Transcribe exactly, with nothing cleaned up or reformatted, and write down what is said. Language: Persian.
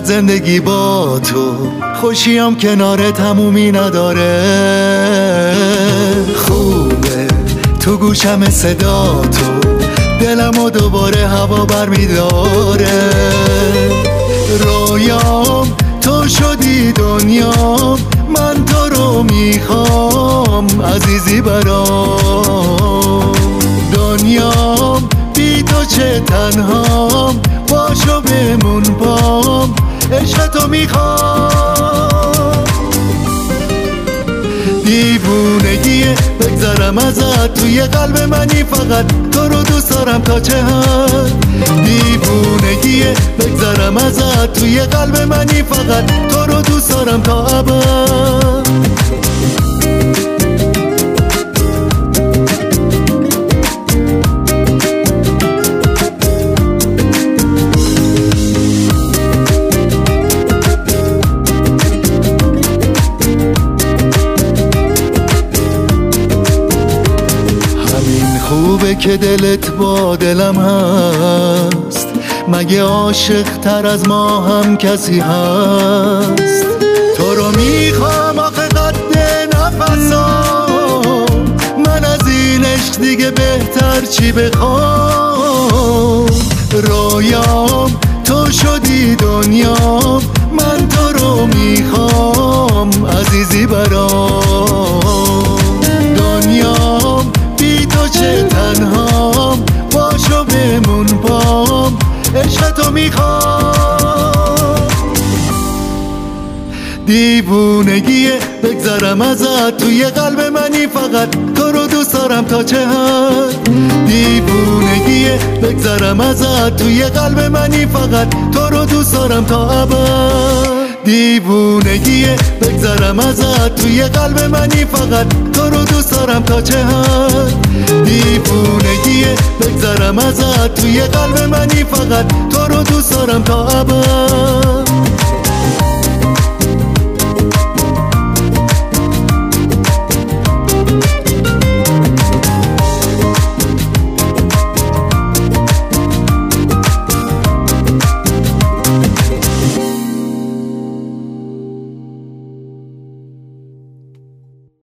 چقدر زندگی با تو خوشیم کنار تمومی نداره. خوبه تو گوشم صدا تو، دلم و دوباره هوا بر میداره. رویام تو شدی دنیام، من تو رو میخوام عزیزی برام. دنیام بی تو چه تنهام، باشو بمون پام، عشق تو میخوام. دیوونگیه بگذرم ازت، توی قلب منی فقط تو رو دوست دارم تا چه حد. دیوونگیه بگذرم ازت، توی قلب منی فقط تو رو دوست دارم تا ابد. خوبه که دلت با دلم هست، مگه عاشق تر از ما هم کسی هست؟ تو رو میخوام آخه قد نفسام، من از این عشق دیگه بهتر چی بخوام. رویام تو شدی دنیام، من تو رو میخوام عزیزی برام. دنیام بی تو چه تنهام، باشو بمون پام، عشق تو میخوام. دیوونگیه بگذرم ازت، توی قلب منی فقط تو رو دوست دارم تا چه حد. دیوونگیه بگذرم ازت، توی قلب منی فقط تو رو دوست دارم تا ابد. دیوونگیه بگذرم ازت، توی قلب منی فقط تو رو دوست دارم تا چه حد. دیوونگیه بگذرم ازت، توی قلب منی فقط تو رو دوست دارم تا ابد.